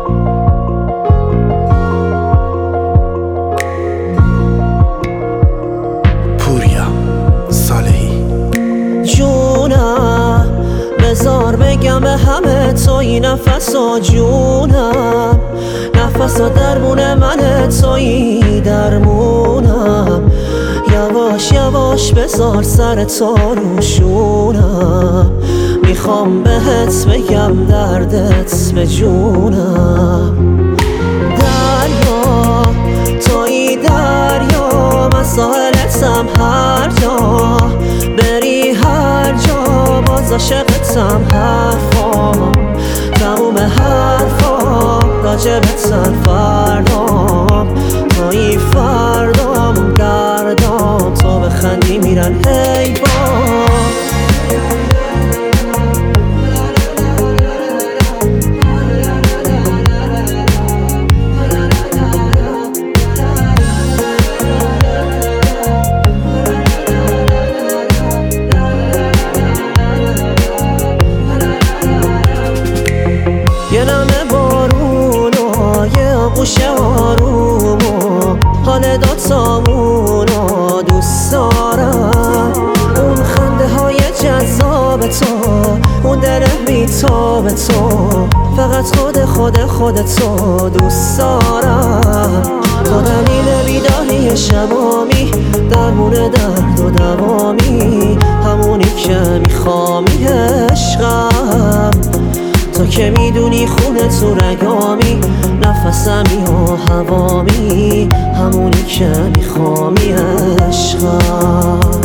جونم بذار بگم به همه توی نفسا جونم، نفسا درمون منه توی درمونم. یواش یواش بذار سر تو روشونم، میخوام بهت بگم دردت به جونم. دریا توی دریا، من ساحلتم هر جا بری، هر جا باز عاشقتم. حرفام تموم حرفام راجبتن، فردام توی فردام گردام، تو بخندی میرن حیوان. یه نمه بارون و یه آغوش آروم و حال دوتامون رو دوست دارم. اون خنده های جذاب تو، اون دل بیتاب تو، فقط خودتو دوست دارم. تو دلیل بیداری شبامی، درمون درد و دوامی، همونی که میخوامی عشقم. تو که میدونی خونه تو رگامی، نفسمی و هوامی، همونی که میخوامی عشقم.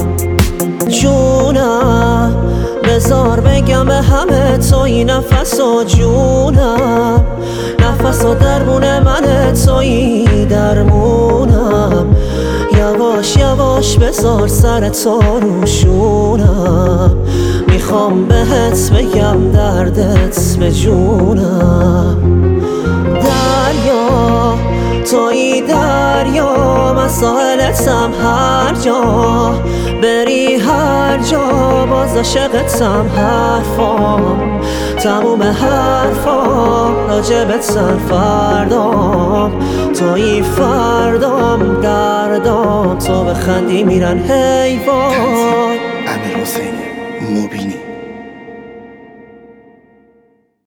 جونم بذار بگم به همه توی نفسا جونم، نفسا درمون منه توی درمونم. یواش یواش بذار سر تو روشونم، میخوام بهت بگم دردت به جونم. دریا توی دریا، من ساحلتم هر جا بری، هر جا باز عاشقتم. حرفام تموم حرفام راجبتن، فردام توی فردام گردام، تو بخندی میرن حیوان. امیرحسین مبینی.